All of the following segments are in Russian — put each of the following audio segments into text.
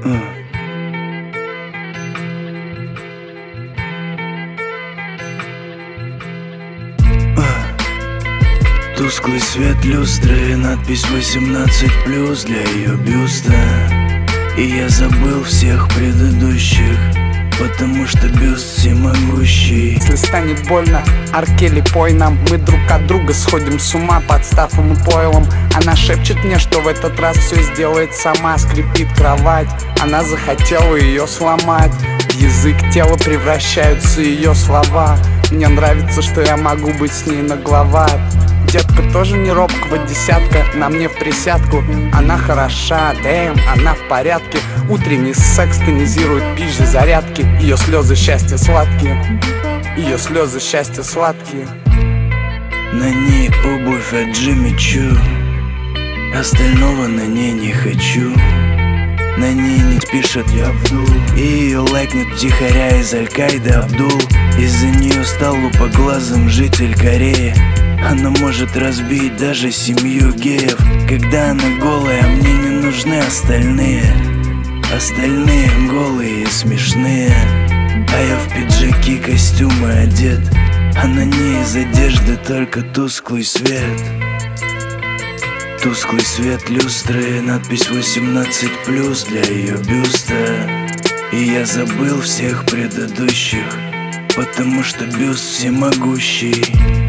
Тусклый свет люстры, надпись 18+ для ее бюста. И я забыл всех предыдущих, потому что бюст всемогущий. Если станет больно, Аркели, пой нам. Мы друг от друга сходим с ума под стафом и пойлом. Она шепчет мне, что в этот раз все сделает сама. Скрипит кровать, она захотела ее сломать. В язык тела превращаются ее слова. Мне нравится, что я могу быть с ней нагловат. Детка тоже не робкого десятка, на мне в присядку. Она хороша, дэм, она в порядке. Утренний секс тонизирует пищи зарядки. Ее слезы счастья сладкие, ее слезы счастья сладкие. На ней обувь от Джимми Чу, остального на ней не хочу. На ней не пишет я Абдул, и ее лайкнет втихаря из Аль-Каиды Абдул. Из-за нее стал лупоглазым житель Кореи. Она может разбить даже семью геев. Когда она голая, мне не нужны остальные. Остальные голые и смешные. А я в пиджаки, костюмы одет, а на ней из одежды только тусклый свет. Тусклый свет люстры, надпись 18+ для ее бюста. И я забыл всех предыдущих, потому что бюст всемогущий.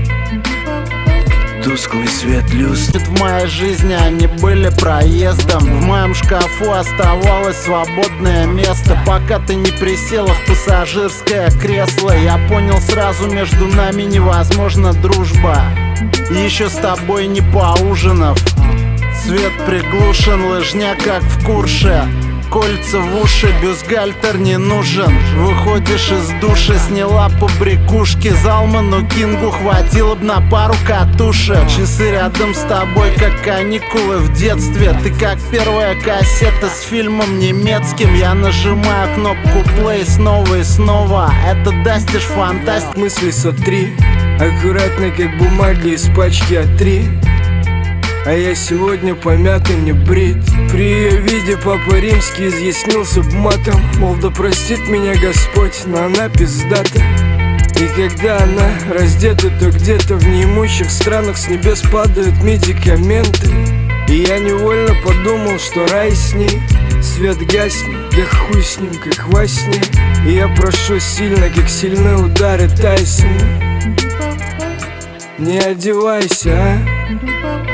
Тусклый свет люстр. В моей жизни они были проездом. В моем шкафу оставалось свободное место. Пока ты не присела в пассажирское кресло, я понял сразу, между нами невозможна дружба. Еще с тобой не поужинав. Свет приглушен, лыжня как в Курше. Кольца в уши, бюстгальтер не нужен. Выходишь из душа, сняла побрякушки. Залману Кингу хватило б на пару катушек. Часы рядом с тобой, как каникулы в детстве. Ты как первая кассета с фильмом немецким. Я нажимаю кнопку play снова и снова. Это Дастиш фантастик. Мысли сотри, аккуратно как бумаги из пачки А3. А я сегодня помятый, не брит. При ее виде Папа Римский изъяснился б матом. Мол, да простит меня Господь, но она пиздата. И когда она раздета, то где-то в неимущих странах с небес падают медикаменты. И я невольно подумал, что рай с ней. Свет гаснет, да хуй с ним, как во сне. И я прошу сильно, как сильны удары Тайсона. Не одевайся, а?